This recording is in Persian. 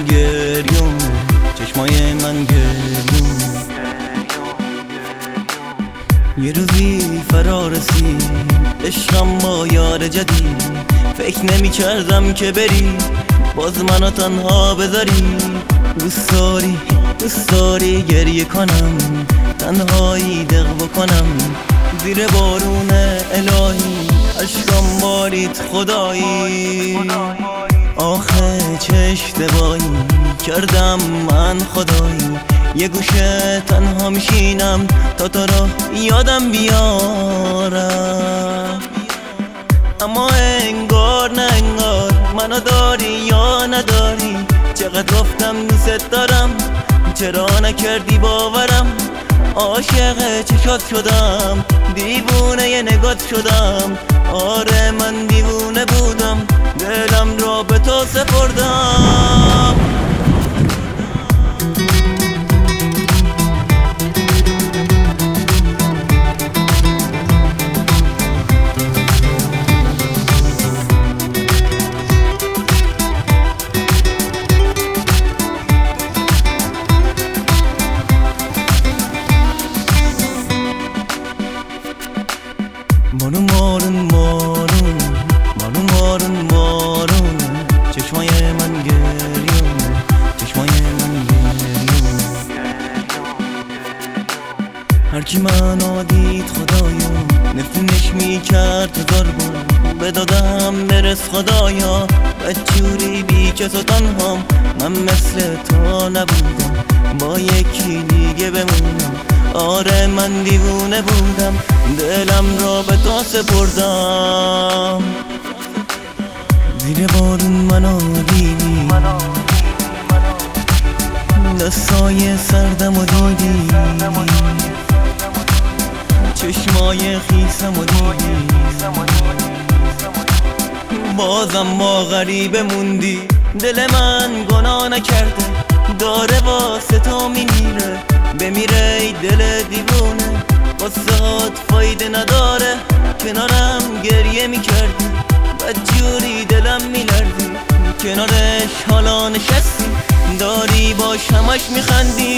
گریوم، چشمای من گریوم. یه روزی فرا رسید عشقم با یار جدید، فکر نمی کردم که بری باز منو تنها بذاری. دوست داری گریه کنم، تنهایی دق بکنم زیر بارون الهی، عشقم بارید خدایی. آخه چه اشتباهی کردم من خدایی، یه گوشه تنها میشینم تا تو رو یادم بیارم. اما انگار نه انگار منو داری یا نداری، چقدر گفتم دوست دارم چرا نکردی باورم. عاشق چشات شدم، دیوونه ی نگات شدم. آره من دیوونه بودم، دلم را به تو سپردم. مارون مارون مارون مارون مارون مارون، چشمای من گریون، چشمای من گریون. هرکی منو دید خدایا نفرینش میکرد هزار بار، به دادم برس خدایا بدجوری بی کس و تنهام. من مثل تو نبودم با یکی دیگه بمونم. آره من دیوونه بودم، دلم را به تو سپردم. زیر بارون منو دیدی، دستای سردم و دیدی، چشمای خیسم و دیدی. بازم با غریبه موندی، دل من گناه نکرده داره واسه تو میمیره. بمیره ای دل دیوونه، واسهات فایده نداره. کنارم گریه میکردی، بدجوری دلم میلردی. کنارش حالا نشستی، داری باش همش میخندی.